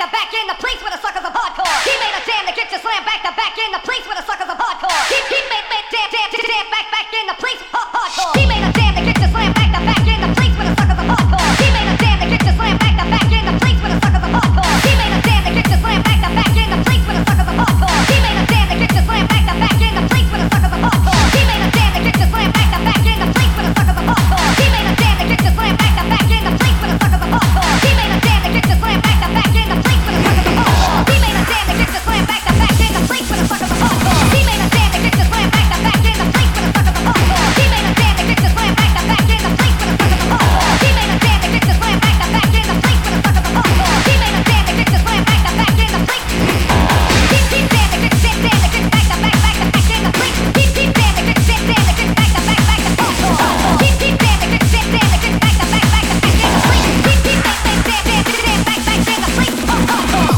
to back in the place where the suckers of hardcore. He made a jam to get you slammed back to back in the place where the suckers of hardcore. He made jam back in the place hardcore. He made a jam to get you slammed back to back in the place where the suckers of hardcore. He made a jam to get you slammed back to back in the place where the suckers of hardcore. He made a jam to get you slammed back to back in the place where the suckers of hardcore. He made a jam to get you slammed back to back in the place where the suckers of hardcore. He made a jam to get you slammed back to back in the place where the suckers of hardcore. He made a jam to get you slammed back to back in the place where the suckers of hardcore. He made a jam to get you slammed back to back in the place where the suckers of hardcore. He made a jam to get you slammed back to back in the place where the suckers of hardcore. He made a jam to get you slammed back to back in the place where the suckers of hardcore. He made a jam to get you slammed back to back in the place where the suckers of hardcore. He made a jam to get you slammed back to back in the place where the suckers of hardcore. He made a jam to get you slammed back to back in the place. He jam to get back to back in the place. He jam to get back to back to hardcore. He jam to get back to back in the place. He jam to get back in the place hardcore.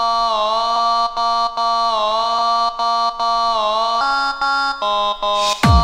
Oh